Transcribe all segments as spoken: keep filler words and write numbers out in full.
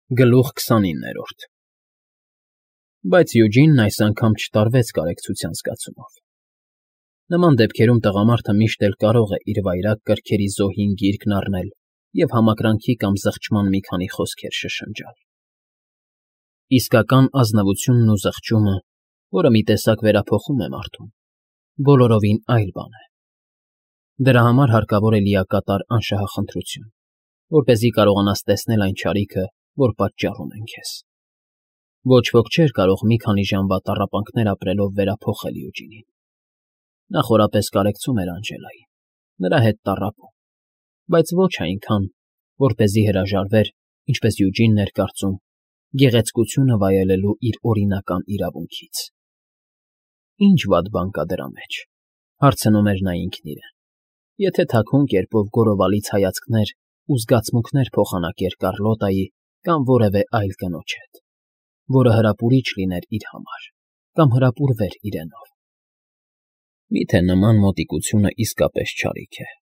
Գլուխ քսանիններորդ Բայց Յուջինն այս անգամ չտարվեց կարեկցության զգացումով։ Նման դեպքերում տղամարդը միշտ էլ կարող է իր վայրագ կրքերի զոհին գիրկն առնել և համակրանքի կամ զղջման մի քանի խոսքեր շշնջալ։ Իսկական ազնվությունն ու զղջումը, որը մի տեսակ վերափոխում է մարդուն, բոլորովին այլ բան է։ Դրա համար հարկավոր է լիակատար անշահախնդրություն, որպեսզի կարողանաս տեսնել այն չարիքը, որ պատճառում են քեզ։ Ոչ ոք չէր կարող մի քանի ժամվա տառապանքներ ապրելով վերափոխել Յուջինին։ Նա խորապես կարեկցում էր Անջելային, նրա հետ տառապում, բայց ոչ այնքան, որպեսզի հրաժարվեր, ինչպես Յուջինն էր կարծում, գեղեցկությունը վայելելու իր օրինական իրավունքից։ Ինչ վատ բան կա դրա մեջ, հարցնում էր նա ինքն իրեն, եթե թաքուն կերպով գոռովալից հայացքներ ու զգացմունքներ փոխանակեր Կառլոտայի կամ որևէ այլ կնոջ հետ, որը հրապուրիչ լիներ իր համար կամ հրապուրվեր իրենով։ Միթե նման մոտիկությունը իսկապես չարիք է։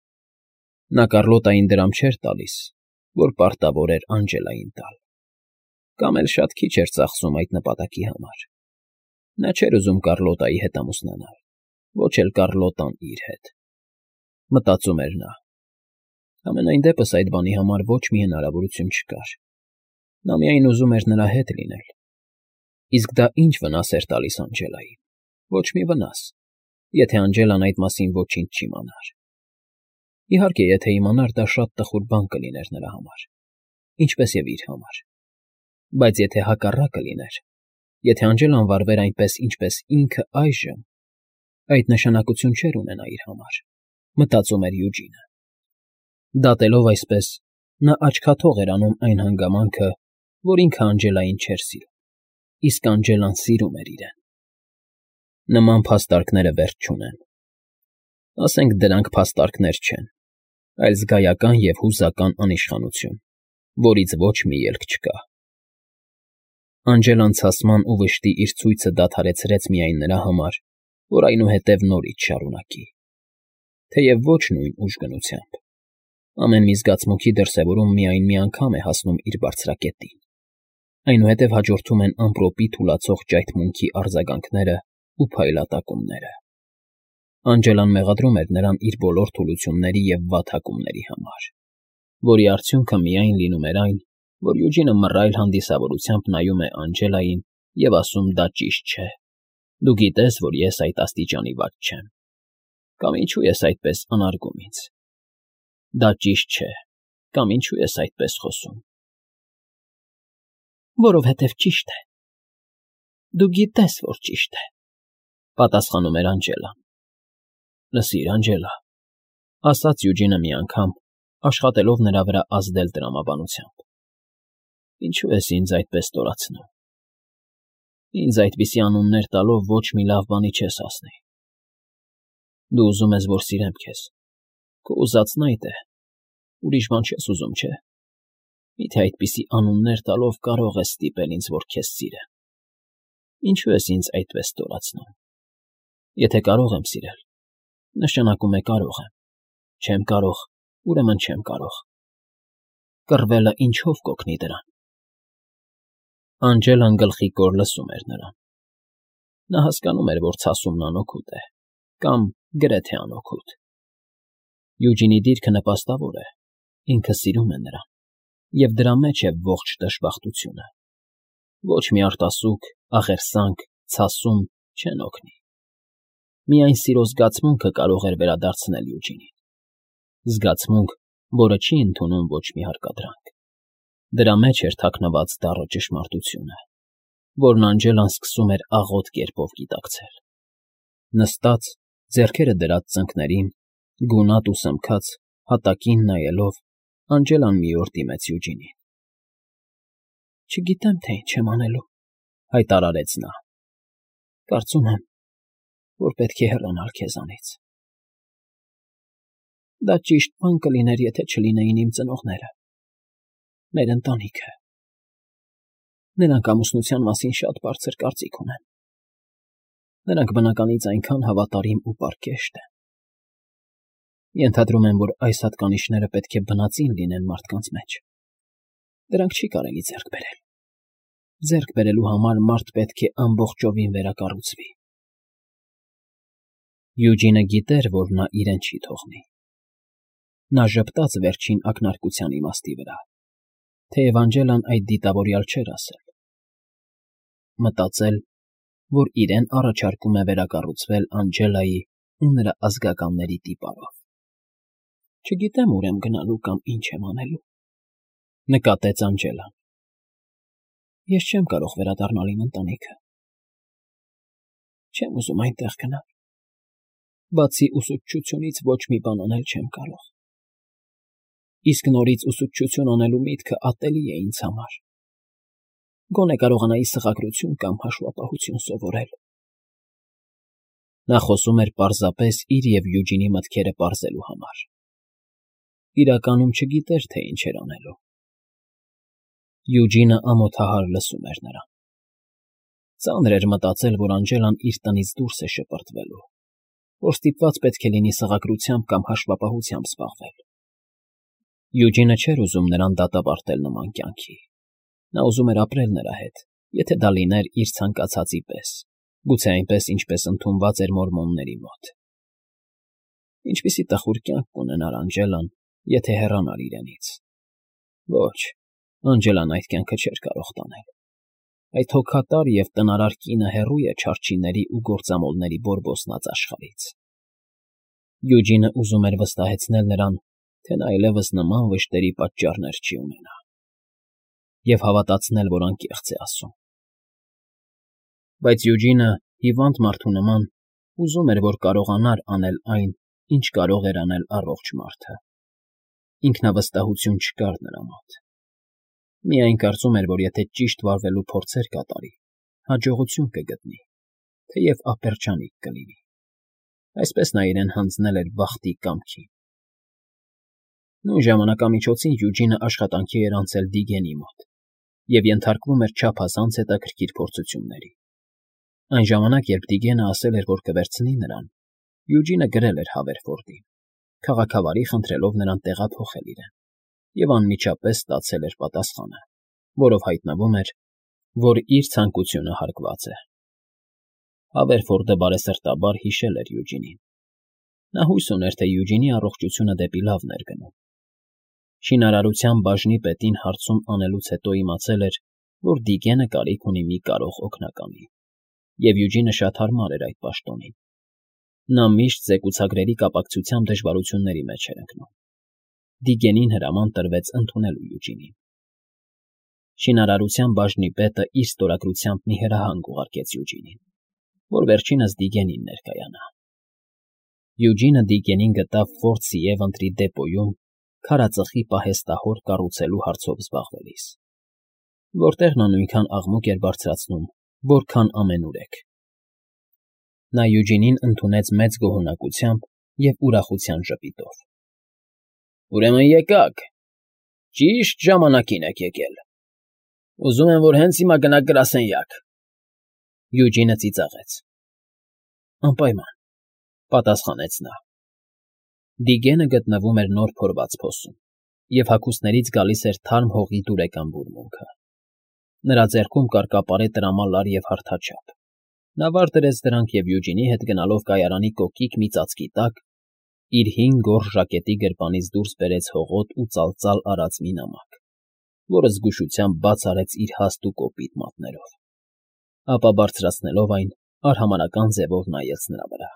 Նա Կառլոտային դրամ չէր տալիս, որ պարտավոր էր Անջելային տալ, կամ էլ շատ քիչ էր ծախսում այդ նպատակի համար։ Նա չէր ուզում Կառլոտայի հետ ամուսնանալ, ոչ էլ Կառլոտան իր հետ։ Մտածում էր նա։ Համենայն դեպս այդ բանի համար ոչ մի հնարավորություն չկար։ Նա միայն ուզում էր նրա հետ լինել։ Իսկ դա ինչ վնաս էր տալիս Անջելային։ Ոչ մի վնաս, եթե Անջելան այդ մասին ոչինչ չիմանար։ Իհարկե, եթե իմանար, դա շատ տխուր բան կլիներ նրա համար, ինչպես և իր համար։ Բայց եթե հակառակը լիներ, եթե Անջելան վարվեր այնպես, ինչպես ինքը այժմ, այդ նշանակություն չէր ունենա իր համար, մտածում էր Յուջինը։ Դատելով այսպես, նա աչքաթող էր անում այն հանգամանքը, որ ինքը Անջելային չէր սիրում, իսկ Անջելան սիրում էր իրեն։ Նման փաստարկները վերջ չունեն։ Ասենք դրանք փաստարկներ չեն, այլ զգայական և հուզական անիշխանություն, որից ոչ մի ելք չկա։ Անջելան ցասման ու վշտի իր ցույցը դադարեցրեց միայն նրա համար, որ այնուհետև նորից շարունակի, թեև ոչ նույն ուժգնությամբ։ Ամեն մի զգացմունքի դրսևորում միայն մի անգամ է հասնում իր բարձրակետին, այնուհետև հաջորդում են ամպրոպի թուլացող ճայթմունքի արձագանքները ու փայլատակումները։ Անջելան մեղադրում էր նրան իր բոլոր թուլությունների և վատ հակումների համար, որի արդյունքը միայն լինում էր այն, որ Յուջինը մռայլ հանդիսավորությամբ նայում է Անջելային և ասում դա ճիշտ չէ, դու գիտես, որ ես այդ աստիճանի վատ չեմ, կամ ինչու ես այդպես անարգում ինձ։ Դա ճիշտ չէ, կամ ինչու ես այդպես խոսում։ Որովհետև ճիշտ է։ Դու գիտես, որ ճիշտ է, պատասխանում էր Անջելան։ Լսիր, Անջելա, ասաց Յուջինը մի անգամ, աշխատելով նրա վրա ազդել տրամաբանությամբ։ Ինչու ես ինձ այդպես ստորացնում։ Ինձ այդպիսի անուններ տալով ոչ մի լավ բանի չես հասնի։ Դու ուզում ես, որ սիրեմ քեզ։ Քո ուզածն այդ է։ Ուրիշ բան չես ուզում, չէ՞։ Միթե այդպիսի անուններ տալով կարող ես ստիպել ինձ, որ քեզ սիրեմ։ Ինչու ես ինձ այդպես ստորացնում։ Եթե կարող եմ սիրել, նշանակում է կարող եմ։ Չեմ կարող, ուրեմն չեմ կարող։ Կռվելը ինչով կօգնի դրան։ Անջելան գլխիկոր լսում էր նրան։ Նա հասկանում էր, որ ցասումն անօգուտ է, կամ գրեթե անօգուտ։ Յուջինի դիրքը նպաստավոր է, ինքը սիրում է նրան, և դրա մեջ է ողջ դժբախտությունը։ Ոչ մի արտասուք, աղերսանք, ցասում չեն օգնի։ Միայն սիրո զգացմունքը կարող էր վերադարձնել Յուջինին։ Զգացմունք, որը չի ընդունում ոչ մի հարկադրանք։ Դրա մեջ էր թաքնված դառը ճշմարտությունը, որն Անջելան սկսում էր աղոտ կերպով գիտակցել։ Նստած, ձեռքերը դրած ծնկներին, գունատ ու սմքած, հատակին նայելով, Անջելան մի օր դիմեց Յուջինին։ Չգիտեմ, թե ինչ եմ անելու, հայտարարեց նա։ Կարծում եմ, որ պետք է հեռանալ քեզանից։ Դա ճիշտ բան կլիներ, եթե չլինեին իմ ծնողները, մեր ընտանիքը։ Նրանք ամուսնության մասին շատ բարձր կարծիք ունեն։ Նրանք բնականից այնքան հավատարիմ ու պարկեշտ են։ Ենթադրում եմ, որ այս հատկանիշները պետք է բնածին լինեն մարդկանց մեջ։ Դրանք չի կարելի ձեռք բերել։ Ձեռք բերելու համար մարդ պետք է ամբողջովին վերակառուցվի։ Յուջինը գիտեր, որ նա իրեն չի թողնի։ Նա ժպտաց վերջին ակնարկության իմաստի վրա, թեև Անջելան այդ դիտավորյալ չէր ասել։ Մտածել, որ իրեն առաջարկում է վերակառուցվել Անջելայի ու նրա ազգականների տիպարով։ Չգիտեմ ուր եմ գնալու կամ ինչ եմ անելու, նկատեց Անջելան։ Ես չեմ կարող վերադառնալ իմ ընտանիքը։ Չեմ ուզում այնտեղ գնալ։ Բացի ուսուցչությունից ոչ մի բան անել չեմ կարող։ Իսկ նորից ուսուցչություն անելու միտքը ատելի է ինձ համար։ Գոնե կարողանայի սղագրություն կամ հաշվապահություն սովորել։ Նա խոսում էր պարզապես իր և Յուջինի մտքերը պարզելու համար։ Իրականում չգիտեր, թե ինչ էր անելու։ Յուջինը ամոթահար լսում էր նրան։ Ծանր էր մտածել, որ Անջելան իր տնից դուրս է շպրտվելու, որ ստիպված պետք է լինի սղագրությամբ կամ հաշվապահությամբ զբաղվել։ Յուջինը չէր ուզում նրան դատապարտել նման կյանքի։ Նա ուզում էր ապրել նրա հետ, եթե դա լիներ իր ցանկացածի պես, գուցե այնպես, ինչպես ընդունված էր մորմոնների մոտ։ Ինչպիսի տխուր կյանք կունենար Անջելան, եթե հեռանար իրենից։ Ոչ, Անջելան այդ կյանքը չէր կարող տանել։ Այդ հոգատար և տնարար կինը հեռու է չարչիների ու գործամոլների բորբոսնած աշխարհից։ Յուջինը ուզում էր վստահեցնել նրան, թե նա այլևս նման վշտերի պատճառներ չի ունենա, և հավատացնել, որ անկեղծ է ասում։ Բայց Յուջինը, հիվանդ մարդու նման, ուզում էր, որ կարողանար անել այն, ինչ կարող էր անել առողջ մարդը։ Ինքնավստահություն չկար նրա մոտ։ Միայն կարծում էր, որ եթե ճիշտ վարվելու փորձեր կատարի, հաջողություն կգտնի, թեև ապերջանիկ կլինի։ Այսպես նա իրեն հանձնել էր բախտի կամքին։ Նույն ժամանակամիջոցին Յուջինը աշխատանքի էր անցել Դիգենի մոտ և ենթարկվում էր չափազանց հետաքրքիր փորձությունների։ Այն ժամանակ, երբ Դիգենը ասել էր, որ կվերցնի նրան, Յուջինը գրել էր Հավերֆորդին, քաղաքավարի խնդրելով նրան տեղափոխել իրեն, և անմիջապես ստացել էր պատասխանը, որով հայտնվում էր, որ իր ցանկությունը հարկված է։ Հավերֆորդը բարեսրտաբար հիշել էր Յուջինին։ Նա հույս ուներ, թե Յուջինի առողջությունը դեպի լավն էր գնում։ Շինարարության բաժնի պետին հարցում անելուց հետո իմացել էր, որ Դիգենը կարիք ունի մի կարող օգնականի, և Յուջինը շատ հարմար էր այդ պաշտոնին։ Նա միշտ զեկուցագրերի կապակցությամբ դժվարությունների մեջ էր ընկնում։ Դիգենին հրաման տրվեց ընդունելու Յուջինին։ Շինարարության բաժնի պետը իր ստորագրությամբ մի հրահանգ ուղարկեց Յուջինին, որ վերջինս Դիգենին ներկայանա։ Յուջինը Դիգենին գտավ Ֆորտ Սիևընտրի դեպոյում քարածխի պահեստահոր կառուցելու հարցով զբաղվելիս, որտեղ նա նույնքան աղմուկ էր բարձրացնում, որքան ամենուրեք։ Նա Յուջինին ընդունեց մեծ գոհունակությամբ և ուրախության ժպիտով։ ֊ Ուրեմն եկաք, ճիշտ ժամանակին եք եկել։ Ուզում եմ, որ հենց հիմա գնաք գրասենյակ։ Յուջինը ծիծաղեց։ ֊ Անպայման, պատասխանեց նա։ Դիգենը գտնվում էր նոր փորված փոսում, և հագուստներից գալիս էր թարմ հողի դուրեկան բուրմունքը։ Նրա ձեռքում կարկապարե տրամալար և հարթաչափ։ Նա վար դրեց դրանք և Յուջինի հետ գնալով կայարանի կոկիկ մի ծածկի տակ, իր հին գորշ ժակետի գրպանից դուրս բերեց հողոտ ու ծալծալ արած մի նամակ, որը զգուշությամբ բաց արեց իր հաստ ու կոպիտ մատներով, ապա բարձրացնելով այն, արհամարհական ձևով նայեց նրա վրա։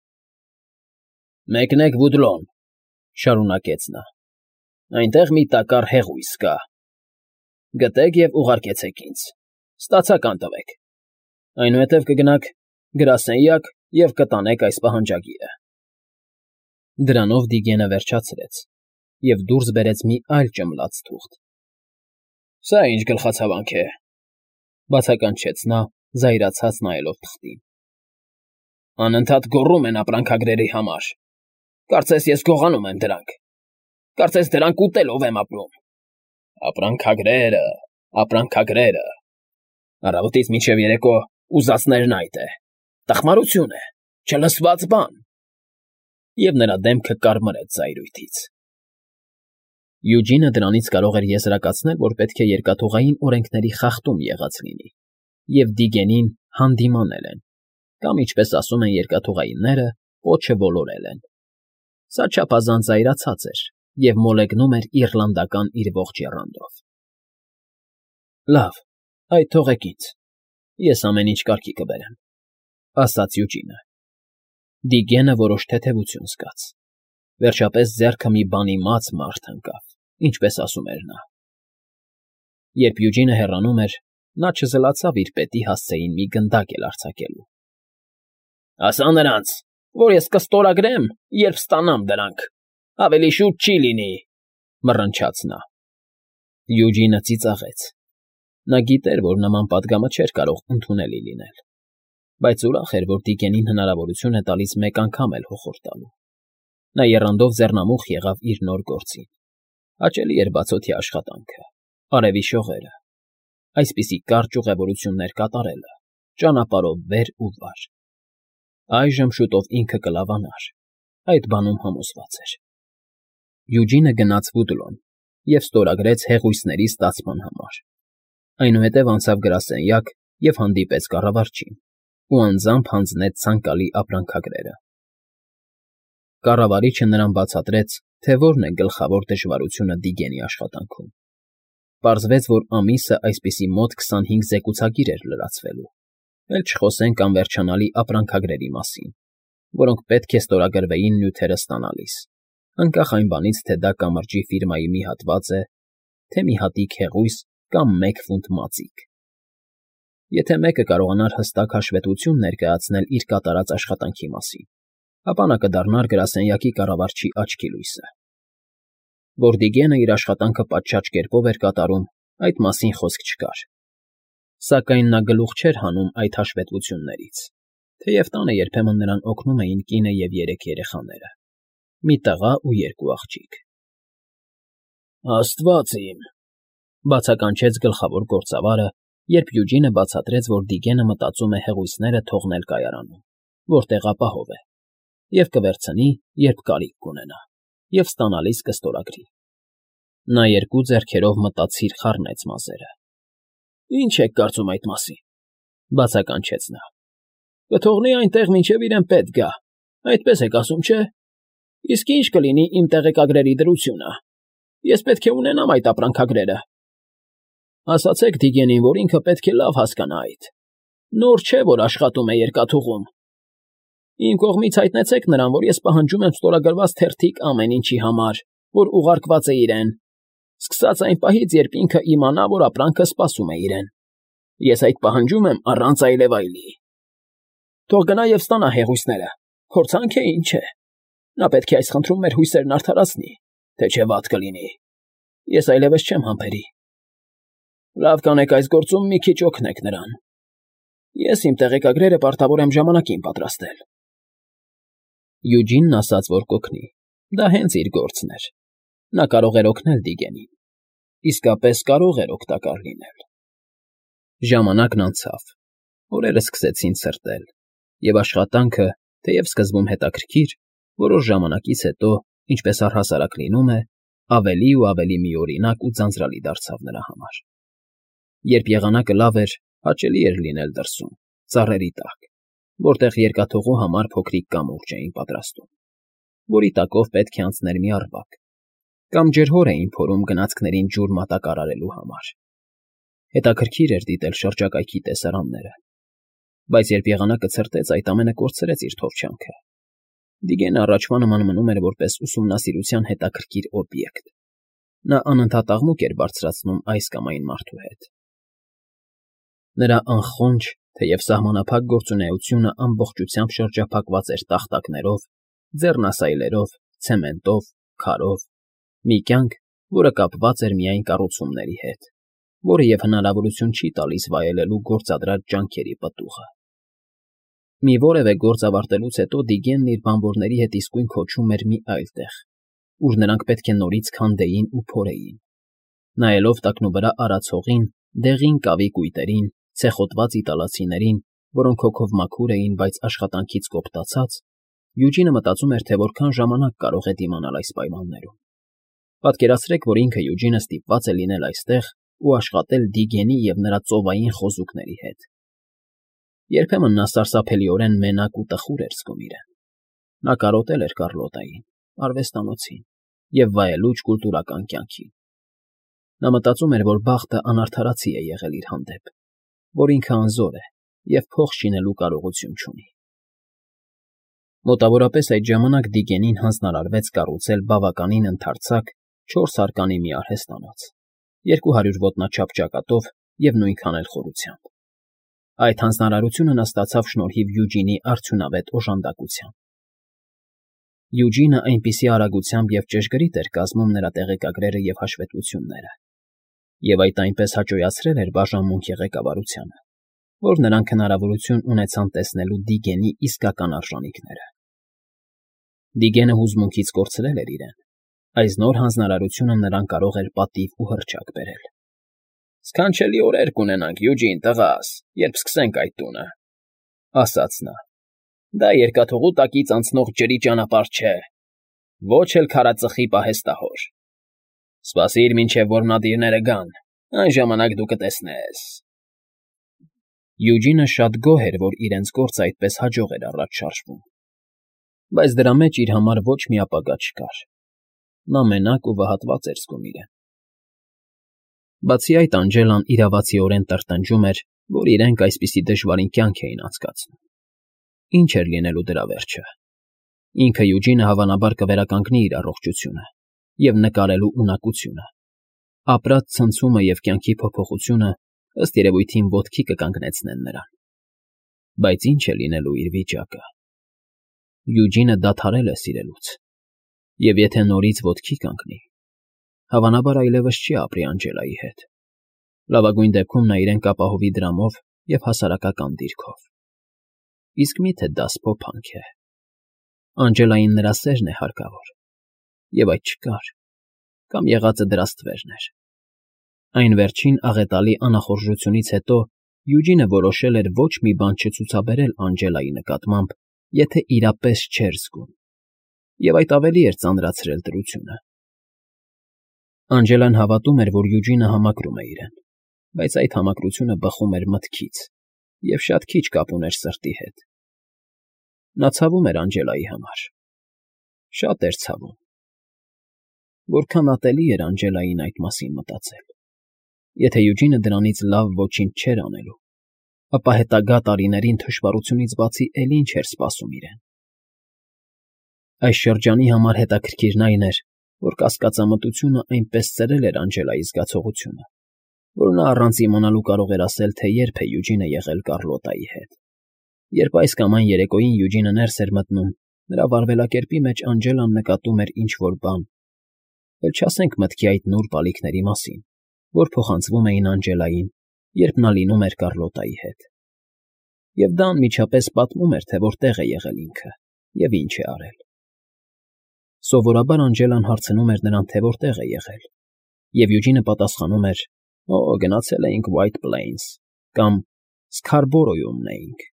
֊ Մեկնեք Վուդլոն, շարունակեց նա, այնտեղ մի տակառ հեղույս կա։ Գտեք և ուղարկեցեք ինձ, ստացական տվեք, այնուհետև կգնաք գրասենյակ և կտանեք այս պահանջագիրը։ Դրանով Դիգենը վերջացրեց և դուրս բերեց մի այլ ճմլաց թուղթ։ ֊ Սա ինչ գլխացավանք է,֊ բացականչեց նա, զայրացած նայելով թղթին։ ֊ Անընդհատ գոռում են ապրանքագրերի համար։ Կարծես ես գողանում եմ դրանք։ Կարծես դրանք ուտելով եմ ապրում։ Ապրանքագրերը, ապրանքագրերը… Առավոտից մինչև երեկո ուզածներն այդ է, տխմարություն է, չլսված բան… Եվ նրա դեմքը կարմրեց զայրույթից։ Յուջինը դրանից կարող էր եզրակացնել, որ պետք է երկաթուղային օրենքների խախտում եղած լինի, և Դիգենին հանդիմանել են, կամ, ինչպես ասում են երկաթուղայինները, պոչը ոլորել են։ Սա չափազանց զայրացած էր և մոլեգնում էր իռլանդական իր ողջ եռանդով։ Լավ, այդ թողեք ինձ, ես ամեն ինչ կարգի կբերեմ, ասաց Յուջինը։ Դիգենը որոշ թեթևություն զգաց։ Վերջապես ձեռքը մի բանի մած մարդ ընկավ, ինչպես ասում էր նա։ Երբ Յուջինը հեռանում էր, նա չզլացավ իր պետի հասցեին մի գնդակ էլ արձակելու։ Ասա նրանց, որ ես կստորագրեմ, երբ ստանամ դրանք, ավելի շուտ չի լինի, մռնչաց նա։ Յուջինը ծիծաղեց։ Նա գիտեր, որ նման պատգամը չէր կարող ընդունելի լինել, բայց ուրախ էր, որ Դիգենին հնարավորություն է տալիս մեկ անգամ էլ հոխոր տալու։ Նա եռանդով ձեռնամուխ եղավ իր նոր գործին։ Հաճելի էր բացօթյա աշխատանքը, արևի շողերը, այսպիսի կարճ ուղևորություններ կատարելը, ճանապարհով վեր ու վար։ Այժմ շուտով ինքը կլավանար, այդ բանում համոզված էր։ Յուջինը գնաց Վուդլոն և ստորագրեց հեղույսների ստացման համար։ Այնուհետև անցավ գրասենյակ և հանդիպեց կառավարչին ու անձամբ հանձնեց ցանկալի ապրանքագրերը։ Կառավարիչը նրան բացատրեց, թե որն է գլխավոր դժվարությունը Դիգենի աշխատանքում։ Պարզվեց, որ ամիսը այսպիսի մոտ քսանհինգ զեկուցագիր էր լրացվելու, էլ չխոսենք անվերջանալի ապրանքագրերի մասին, որոնք պետք է ստորագրվեին նյութերը ստանալիս, անկախ այն բանից, թե դա կամրջի ֆիրմայի մի հատված է, թե մի հատիկ հեղույս կամ մեկ ֆունտ մածիկ։ Եթե մեկը կարողանար հստակ հաշվետվություն ներկայացնել իր կատարած աշխատանքի մասին, ապա նա կդառնար գրասենյակի կառավարչի աչքի լույսը։ Որ Դիգենը իր աշխատանքը պատշաճ կերպով էր կատարում, այդ մասին խոսք չկար։ Սակայն նա գլուխ չէր հանում այդ հաշվետվություններից, թեև տանը երբեմն նրան օգնում էին կինը և երեք երեխաները, մի տղա ու երկու աղջիկ։ Աստված իմ, բացականչեց գլխավոր գործավարը, երբ Յուջինը բացատրեց, որ Դիգենը մտածում է հեղույսները թողնել կայարանում, որտեղ ապահով է, և կվերցնի, երբ կարիք կունենա, և ստանալիս կստորագրի։ Նա երկու ձեռքերով մտադիր խառնեց մազերը։ Ինչ եք կարծում այդ մասին, բացականչեց նա։ Կթողնի այնտեղ, մինչև իրեն պետք գա, այդպես եք ասում, չէ։ Իսկ ինչ կլինի իմ տեղեկագրերի դրությունը։ Ես պետք է ունենամ այդ ապրանքագրերը։ Ասացեք Դիգենին, որ ինքը պետք է լավ հասկանա այդ։ Նոր չէ, որ աշխատում է երկաթուղում։ Իմ կողմից հայտնեցեք նրան, որ ես պահանջում եմ ստորագրված թերթիկ ամեն ինչի համար, որ ուղարկված է իրեն, սկսած այն պահից, երբ ինքը իմանա, որ ապրանքը սպասում է իրեն։ Ես այդ պահանջում եմ առանց այլևայլի։ Թող գնա և ստանա հեղույսները, փորձանք է ինչ է։ Նա պետք է այս խնդրում մեր հույսերն արդարացնի, թե չէ վատ կլինի։ Ես այլևս չեմ համբերի։ Լավ կանեք այս գործում մի քիչ օգնեք նրան։ Ես իմ տեղեկագրերը պարտավոր եմ ժամանակին պատրաստել։ Յուջինն ասաց, որ կօգնի, դա հենց իր գործն էր։ Նա կարող էր օգնել Դիգենին, իսկապես կարող էր օգտակար լինել։ Ժամանակն անցավ, օրերը սկսեցին ցրտել, և աշխատանքը, թեև սկզբում հետաքրքիր, որոշ ժամանակից հետո, ինչպես առհասարակ լինում է, ավելի ու ավելի միօրինակ ու ձանձրալի դարձավ նրա համար։ Երբ եղանակը լավ էր, հաճելի էր լինել դրսում, ծառերի տակ, որտեղ երկաթուղու համար փոքրիկ կամուրջ էին պատրաստում, որի տակով պետք է անցներ մի առվակ, կամ ջրհոր էին փորում գնացքներին ջուր մատակարարելու համար։ Հետաքրքիր էր դիտել շրջակայքի տեսարանները, բայց երբ եղանակը ցրտեց, այդ ամենը կորցրեց իր թովչյանքը։ Դիգենը առաջվա նման մնում էր որպես ուսումնասիրության հետաքրքիր օբյեկտ։ Նա անընդհատ աղմուկ էր բարձրացնում այս կամ այն մարդու հետ։ Նրա անխոնջ, թեև սահմանափակ գործունեությունը ամբողջությամբ շրջափակված էր տախտակներով, ձեռնասայլերով, ցեմենտով, քարով, մի կյանք, որը կապված էր միայն կառուցումների հետ, որը և հնարավորություն չի տալիս վայելելու գործադրած ջանքերի պտուղը։ Մի որևէ գործ ավարտելուց հետո Դիգենն իր բանվորների հետ իսկույն քոչում էր մի այլ տեղ, ուր նրանք պետք է նորից քանդեին ու փորեին, նայելով տակնուվրա արած հողին, դեղին կավի կույտերին, ցեխոտված իտալացիներին, որոնք հոգով մաքուր էին, բայց աշխատանքից կոպտացած, Յուջինը մտածում էր, թե որքան ժամանակ կարող է դիմանալ այս պայմաններում։ Պատկերացրեք, որ ինքը Յուջինը ստիպված է լինել այստեղ ու աշխատել Դիգենի և նրա ծովային խոզուկների հետ։ Երբեմն նա սարսափելիորեն մենակ ու տխուր էր զգում իրեն։ Նա կարոտել էր Կառլոտային, արվեստանոցին և վայելուչ կուլտուրական կյանքին։ Նա մտածում էր, որ բախտը անարդարացի է եղել իր հանդեպ, որ ինքը անզոր է և փող շինելու կարողություն չունի։ Մոտավորապես այդ ժամանակ Դիգենին հանձնարարվեց կառուցել բավականին ընդարձակ չորս հարկանի մի արհեստանոց, երկու հարյուր ոտնաչափ ճակատով և նույնքան էլ խորությամբ։ Այդ հանձնարարությունը նա ստացավ շնորհիվ Յուջինի արդյունավետ օժանդակության։ Յուջինը այնպիսի արագությամբ և ճշգրիտ էր կազմում նրա տեղեկագրերը և հաշվետվությունները, և այդ այնպես հաճոյացրել էր բաժանմունքի ղեկավարությանը, որ նրանք հնարավորություն ունեցան տեսնելու Դիգենի իսկական արժանիքները։ Դիգենը հուզմունքից կորցրել էր իրեն, այս նոր հանձնարարությունը նրան կարող էր պատիվ ու հռչակ բերել։ «Սքանչելի օրեր կունենանք, Յուջին, տղաս, երբ սկսենք այդ տունը,֊ ասաց նա։֊ Դա երկաթուղու տակից անցնող ջրի ճանապարհ չէ, ոչ էլ քարածխի պահեստահոր։ Սպասիր, մինչև որմնադիրները գան, այն ժամանակ դու կտեսնես»։ Յուջինը շատ գոհ էր, որ իրենց գործը այդպես հաջող էր առաջ շարժվում, բայց դրա մեջ իր համար ոչ մի ապագա չկար։ Նա մենակ ու վհատված էր զգում իրեն։ Բացի այդ, Անջելան իրավացիորեն տրտնջում էր, որ իրենք այսպիսի դժվարին կյանք էին անցկացնում։ Ինչ էր լինելու դրա վերջը։ Ինքը Յուջինը հավանաբար կվերականգնի իր առողջությունը և նկարելու ունակությունը։ Ապրած ցնցումը և կյանքի փոփոխությունը ըստ երևույթին ոտքի կկանգնեցնեն նրան։ Բայց ինչ է լինելու իր վիճակը։ Յուջինը դադարել է սիրելուց, և եթե նորից ոտքի կանգնի, հավանաբար այլևս չի ապրի Անջելայի հետ։ Լավագույն դեպքում նա իրեն կապահովի դրամով և հասարակական դիրքով։ Իսկ մի՞թե դա սփոփանք է։ Անջելային նրա սերն է հարկավոր, և այդ չկար, կամ եղածը դրա ստվերն էր։ Այն վերջին աղետալի անախորժությունից հետո Յուջինը որոշել էր ոչ մի բան չցուցաբերել Անջելայի նկատմամբ, եթե իրապես չէր զգում, և այդ ավելի էր ծանրացրել դրությունը։ Անջելան հավատում էր, որ Յուջինը համակրում է իրեն, բայց այդ համակրությունը բխում էր մտքից և շատ քիչ կապ ուներ սրտի հետ։ Նա ցավում էր Անջելայի համար, շատ էր ցավում։ Որքան ատելի էր Անջելային այդ մասին մտածել։ Եթե Յուջինը դրանից լավ ոչինչ չէր անելու, ապա հետագա տարիներին թշվառությունից բացի էլի ինչ էր սպասում իրեն։ Այս շրջանի համար հետաքրքիրն այն էր, որ կասկածամտությունը այնպես ծրել էր Անջելայի զգացողությունը, որ նա առանց իմանալու կարող էր ասել, թե երբ է Յուջինը եղել Կառլոտայի հետ։ Երբ այս կամ այն երեկոյին Յուջինը ներս էր մտնում, նրա վարվելակերպի մեջ Անջելան նկատում էր ինչ֊որ բան, էլ չասենք մտքի այդ նուրբ ալիքների մասին, որ փոխանցվում էին Անջելային, երբ նա լինում էր Կառլոտայի հետ։ Եվ դա անմիջապես պատմում էր, թե որտեղ է եղել ինքը և ինչ է արել։ Սովորաբար Անջելան հարցնում էր նրան, թե որտեղ է եղել, և Յուջինը պատասխանում էր. «Օ, գնացել էինք White Plains կամ Սքարբորոյում էինք»։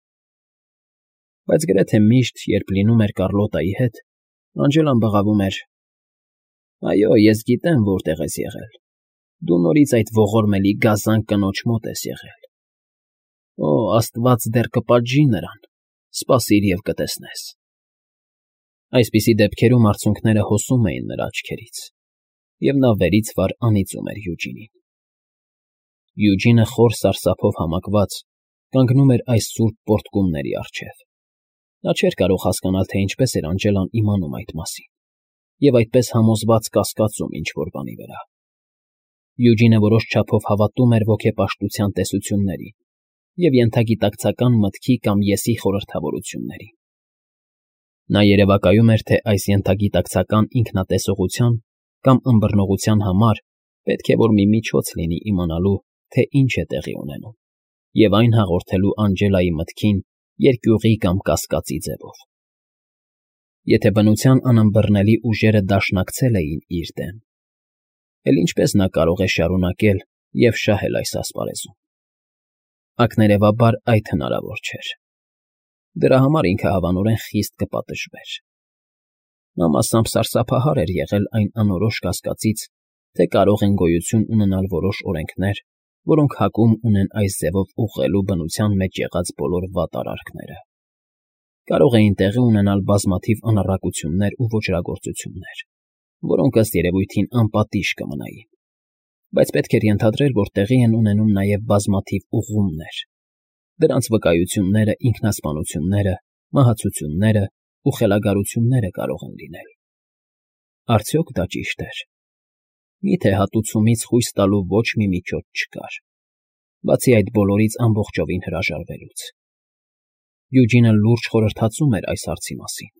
Բայց գրեթե միշտ, երբ լինում էր Կառլոտայի հետ, Անջելան բղավում էր. «Այո, ես գիտեմ որտեղ ես եղել, դու նորից այդ ողորմելի գազան կնոջ մոտ ես եղել։ Օ, Աստված դեռ կպատժի նրան, սպասիր և կտեսնես»։ Այսպիսի դեպքերում արցունքները հոսում էին նրա աչքերից, և նա վերից վար անիծում էր Յուջինին։ Յուջինը խոր սարսափով համակված կանգնում էր այս սուրբ պոռթկումների առջև։ Նա չէր կարող հասկանալ, թե ինչպես էր Անջելան իմանում այդ մասին, և այդպես համոզված կասկածում ինչ֊որ բանի վրա։ Յուջինը որոշ չափով հավատում էր ոգեպաշտության տեսություններին և ենթագիտակցական մտքի կամ եսի խորհրդավորություններին։ Նա երևակայում էր, թե այս ենթագիտակցական ինքնատեսողության կամ ըմբռնողության համար պետք է որ մի միջոց լինի իմանալու, թե ինչ է տեղի ունենում, և այն հաղորդելու Անջելայի մտքին երկյուղի կամ կասկածի ձևով։ Եթե բնության անըմբռնելի ուժերը դաշնակցել էին իր դեմ, էլ ինչպես նա կարող է շարունակել և շահել այս ասպարեզում։ Ակներևաբար այդ հնարավոր չէր։ Դրա համար ինքը հավանորեն խիստ կպատժվեր։ Նա մասամբ սարսափահար էր եղել այն անորոշ կասկածից, թե կարող են գոյություն ունենալ որոշ օրենքներ, որոնք հակում ունեն այս ձևով ուղղելու բնության մեջ եղած բոլոր վատ արարքները։ Կարող էին տեղի ունենալ բազմաթիվ անառակություններ ու ոճրագործություններ, որոնք ըստ երևույթին անպատիժ կմնային, բայց պետք էր ենթադրել, որ տեղի են ունենում նաև բազմաթիվ ուղղումներ, դրանց վկայությունները, ինքնասպանությունները, մահացությունները ու խելագարությունները կարող են լինել։ Արդյոք դա ճիշտ էր։ Միթե հատուցումից խույս տալու ոչ մի միջոց չկար, բացի այդ բոլորից ամբողջովին հրաժարվելուց։ Յուջինը լուրջ խորհրդածում էր այս հարցի մասին։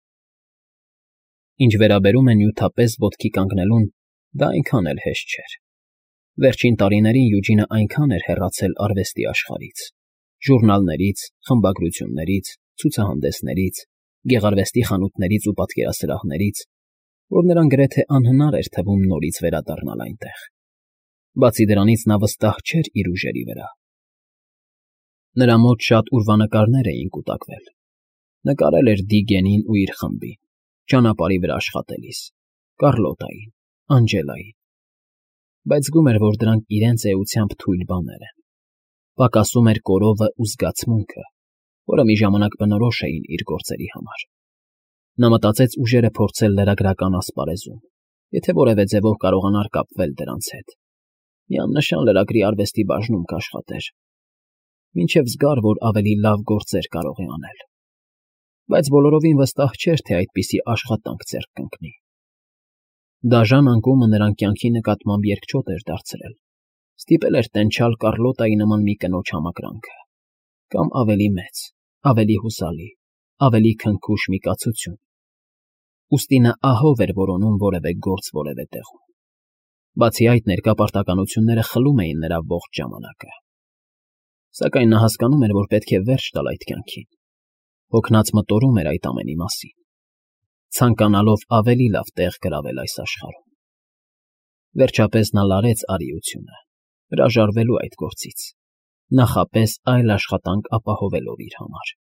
Ինչ վերաբերում է նյութապես ոտքի կանգնելուն, դա այնքան էլ հեշտ չէր։ Վերջին տարիներին Յուջինը այնքան էր հեռացել արվեստի աշխարհից, ժուրնալներից, խմբագրություններից, ցուցահանդեսներից, գեղարվեստի խանութներից ու պատկերասրահներից, որ նրան գրեթե անհնար էր թվում նորից վերադառնալ այնտեղ։ Բացի դրանից նա վստահ չէր իր ուժերի վրա։ Նրա մոտ շատ ուրվանկարներ էին կուտակվել։ Նկարել էր Դիգենին ու իր խմբին, ճանապարհի վրա աշխատելիս, Կառլոտային, Անջելային, բայց զգում էր, որ դրանք իրենց էությամբ թույլ բաներ են։ Պակասում էր կորովը ու զգացմունքը, որը մի ժամանակ բնորոշ էին իր գործերի համար։ Նա մտածեց ուժերը փորձել լրագրական ասպարեզում, եթե որևէ ձևով կարողանար կապվել դրանց հետ։ Մի աննշան լրագրի արվեստի բաժնում կաշխատեր, մինչև զգար, որ ավելի լավ գործեր կարող է անել։ Բայց բոլորովին վստահ չէր, թե այդպիսի աշխատանք ձեռք կընկնի։ Դաժան անկումը նրան կյանքի նկատմամբ երկչոտ էր դարձրել, ստիպել էր տենչալ Կառլոտայի նման մի կնոջ համակրանքը, կամ ավելի մեծ, ավելի հուսալի, ավելի քնքուշ մի կացություն։ Ուստի նա ահով էր որոնում որևէ գործ որևէ տեղում։ Բացի այդ, ներկա պարտականությունները խլում էին նրա ողջ ժամանակը։ Սակայն նա հասկանում էր, որ պետք է վերջ տալ այդ կյանքին։ Հոգնած մտորում էր այդ ամենի մասին, ցանկանալով ավելի լավ տեղ գրավել այս աշխարհում։ Վերջապես նա լարեց արիությունը, հրաժարվելու այդ գործից, նախապես այլ աշխատանք ապահովելով իր համար։